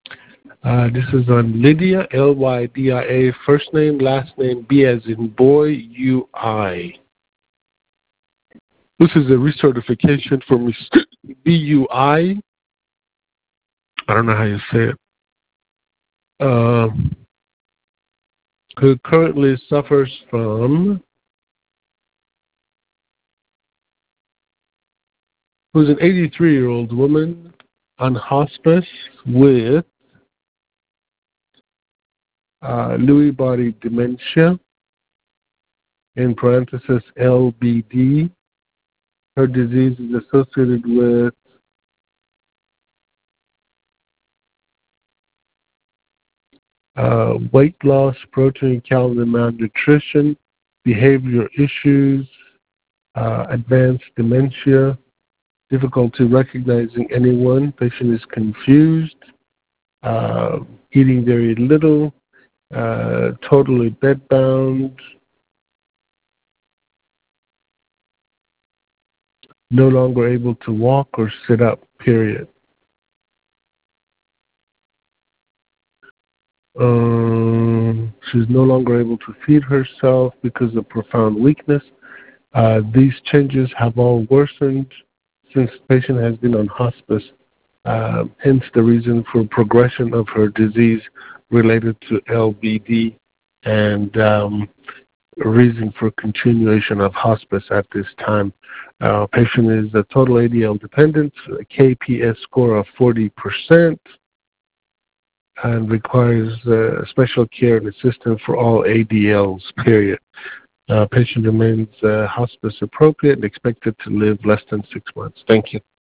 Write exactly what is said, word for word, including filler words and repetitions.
Uh, this is on Lydia, L Y D I A, first name, last name, B as in boy, U I. This is a recertification for Miss B U I. I don't know how you say it. Uh, who currently suffers from, who's an eighty-three-year-old woman on hospice with uh, Lewy body dementia, in parenthesis L B D. Her disease is associated with uh, weight loss, protein, calorie malnutrition, behavior issues, uh, advanced dementia, difficulty recognizing anyone. Patient is confused, uh, eating very little, uh, totally bedbound, no longer able to walk or sit up, period. Um, she's no longer able to feed herself because of profound weakness. Uh, these changes have all worsened since the patient has been on hospice, uh, hence the reason for progression of her disease related to L B D and um, reason for continuation of hospice at this time. Uh, patient is a total A D L dependent, a K P S score of forty percent, and requires uh, special care and assistance for all A D Ls, period. Uh, patient remains uh, hospice appropriate and expected to live less than six months. Thank you.